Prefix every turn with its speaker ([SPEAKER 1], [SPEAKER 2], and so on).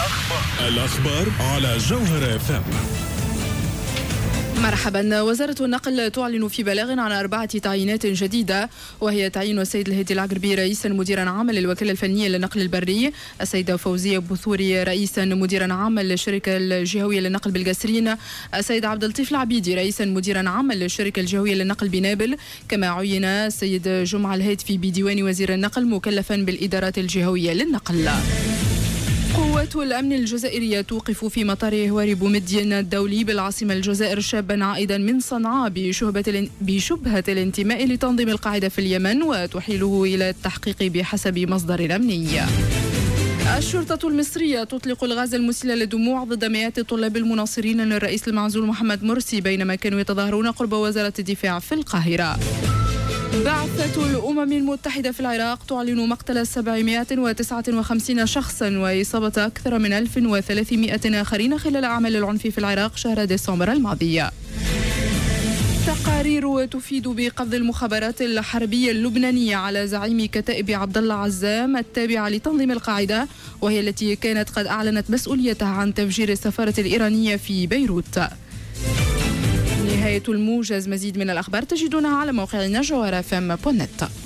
[SPEAKER 1] الأخبار على جوهر FM.
[SPEAKER 2] مرحبا. وزارة النقل تعلن في بلاغ عن 4 تعيينات جديدة، وهي تعيين السيد الهادي العقربي رئيسا مديرا عاما للوكالة الفنية للنقل البري، السيدة فوزية بثوري رئيسا مديرا عاما للشركة الجهوية للنقل بالقصرين، السيد عبد اللطيف العبيدي رئيسا مديرا عاما للشركة الجهوية للنقل بنابل. كما عين السيد جمعة الهاتفي بديوان وزير النقل مكلفا بالإدارات الجهوية للنقل. قوات الأمن الجزائرية توقف في مطار هواري بومدين الدولي بالعاصمة الجزائر شابا عائدا من صنعاء بشبهة الانتماء لتنظيم القاعدة في اليمن، وتحيله إلى التحقيق بحسب مصدر أمني. الشرطة المصرية تطلق الغاز المسيل للدموع ضد مئات الطلاب المناصرين للرئيس المعزول محمد مرسي بينما كانوا يتظاهرون قرب وزارة الدفاع في القاهرة. بعثة الأمم المتحدة في العراق تعلن مقتل 759 شخصا وإصابة أكثر من 1300 آخرين خلال أعمال العنف في العراق شهر ديسمبر الماضي. تقارير تفيد بقبض المخابرات الحربية اللبنانية على زعيم كتائب عبد الله عزام التابعة لتنظيم القاعدة، وهي التي كانت قد أعلنت مسؤوليتها عن تفجير السفارة الإيرانية في بيروت. نهاية الموجز. مزيد من الأخبار تجدونها على موقعنا جوهر FM.net.